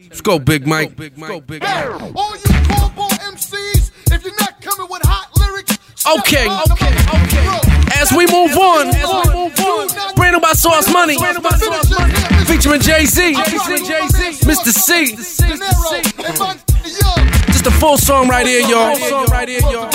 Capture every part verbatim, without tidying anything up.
Let's go, Big Mike. Let's go, Big Mike. All you cornball M Cs, if you're not coming with hot lyrics, okay, okay, okay. As we move on, as we move on, Brand New by Sauce Money, featuring Jay-Z, Mister C. Just a full song right here, y'all. Song right here, y'all.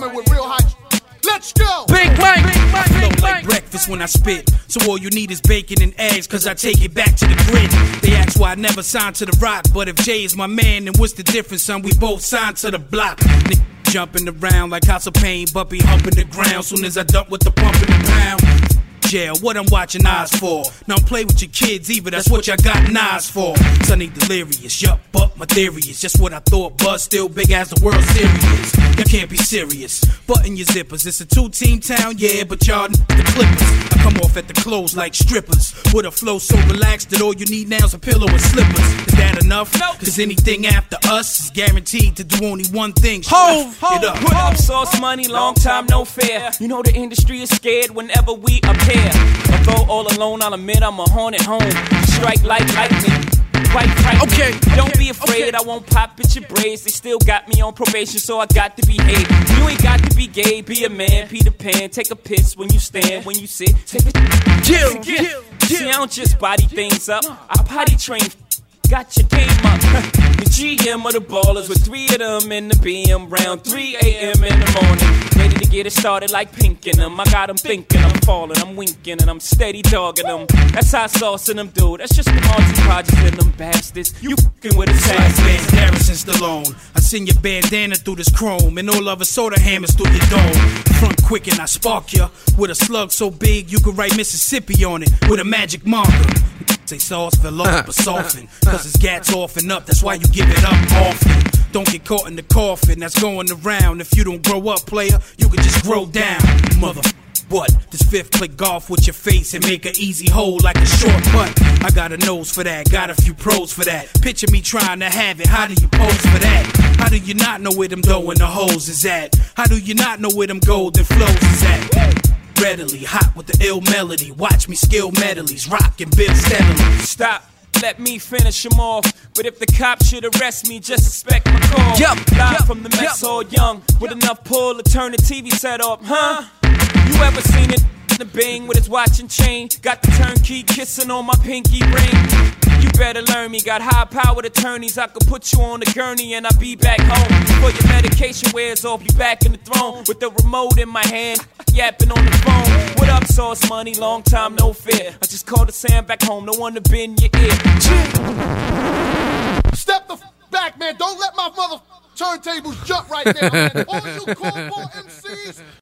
Let's go. Big Mike. I flow like breakfast when I spit. So all you need is bacon and eggs, cause I take it back to the grid. They ask why I never signed to the rock, but if Jay is my man, then what's the difference, son? We both signed to the block. N- jumping around like House of Pain, but be humping the ground soon as I dump with the pump in the pound. Jail, what I'm watching eyes for. Now don't play with your kids either, that's what y'all got knives for. Sonny delirious, yup, but my theory is just what I thought, but still big as the World Series. You can't be serious, button your zippers. It's a two-team town, yeah, but y'all the Clippers. I come off at the close like strippers, with a flow so relaxed that all you need now is a pillow and slippers. Is that enough? No. Cause anything after us is guaranteed to do only one thing. Ho, ho, it up. Put up Sauce Money, long time no fair. You know the industry is scared whenever we appear. Although all alone, I'll admit I'm a haunted home. Strike like lightning, quite frightening. Okay, don't be afraid, okay. I won't pop at your braids. They still got me on probation, so I got to behave. You ain't got to be gay, be a man, Peter Pan. Take a piss when you stand, when you sit. Take a chill, chill, chill. See, I don't just body things up. I potty train. Got your game up. The G M of the ballers with three of them in the B M round three a.m. in the morning. Ready to get it started like pink in them. I got them thinking, I'm falling, I'm winking, and I'm steady dogging them. That's how Sauce and them do. That's just the multi projects and them bastards. You fucking with a Like Banderas and Stallone. I send your bandana through this chrome, and all of a soda hammers through your dome. Front quick and I spark ya with a slug so big you could write Mississippi on it with a magic marker. Say Sauce fell off, but soften, cause his gats off and up, that's why you give it up often. Don't get caught in the coffin that's going around. If you don't grow up, player, you can just grow down. Mother, what? This fifth play golf with your face and make an easy hole like a short putt. I got a nose for that, got a few pros for that. Picture me trying to have it, how do you pose for that? How do you not know where them dough and the hoes is at? How do you not know where them golden flows is at? Readily, hot with the ill melody. Watch me skill medleys, rock and build steadily. Stop, let me finish them off. But if the cops should arrest me, just expect my call. Yep, Live yep, from the mess yep. hall young, with enough pull to turn the T V set up, huh? You ever seen it? The Bing with his watch and chain, got the turnkey kissing on my pinky ring. You better learn me, got high-powered attorneys. I could put you on the gurney and I'll be back home. Before your medication wears off, you back in the throne with the remote in my hand, yapping on the phone. What up, Sauce Money? Long time no fear. I just called the Sam back home, no one to bend your ear. Step the f back, man. Don't let my mother turntables jump right now, man. All you cornball M Cs.